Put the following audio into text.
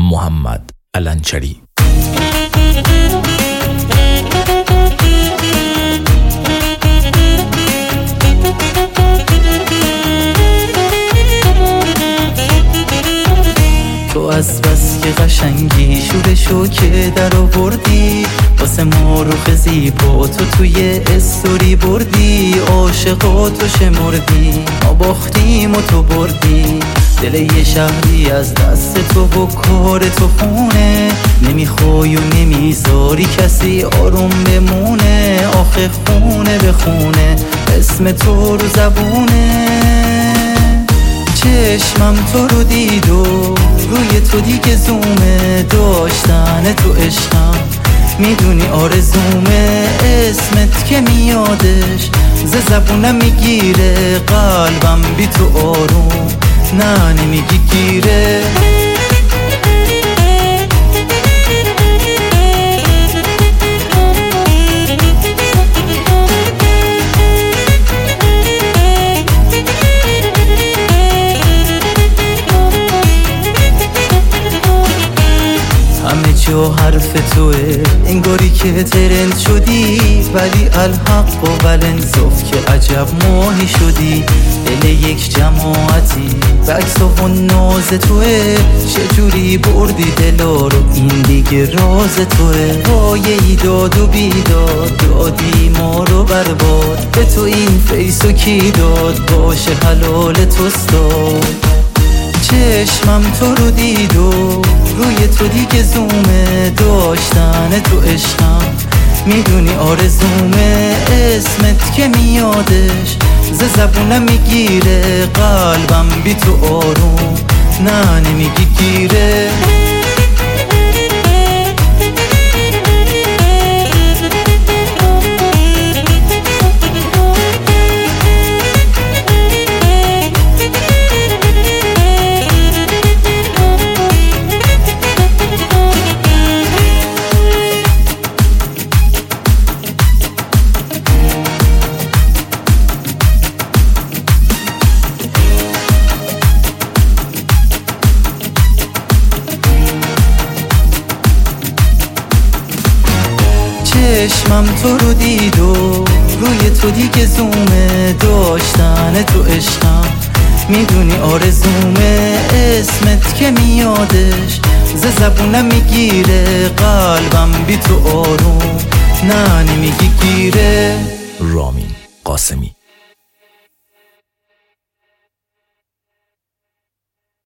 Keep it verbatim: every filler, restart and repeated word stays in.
محمد الانچری. تو از بس که قشنگی شورشو که در آوردی، واسه ما روخ زیبا تو توی استوری بردی، عاشقاتو شمردی، ما باختیم و تو بردی، دل یه شهری از دست تو و کار تو خونه، نمیخوای و نمیذاری کسی آروم بمونه، آخه خونه به خونه اسم تو رو زبونه. چشمم تو رو دید و روی تو دیگه زومه، داشتن تو عشقم میدونی آرزومه، اسمت که میادش ز زبونم میگیره، قلبم بی تو آروم نه نمیگی گیره. همه جا حرف توه، انگاری که ترند شدی، ولی الحق و ولنصف که عجب ماهی شدی، دل یک جماعتی بکس و ناز توه، چجوری بردی دلا رو این دیگه راز توه، پایه داد و بیداد دادی ما رو برباد، به تو این فیسو کی داد باشه حلال توستاد. چشمم تو رو دید و روی تو دیگه زومه، داشتن تو عشقم میدونی آرزومه، اسمت که میادش ز زبونم میگیره، قلبم بی تو آروم نه نمیگی گیره. چشمم تو رو دید و روی تو دیگه زومه، داشتن تو عشقم میدونی آرزومه، اسمت که میادش ز زبونم میگیره، قلبم بی تو آروم نه نمیگی گیره. رامین قاسمی.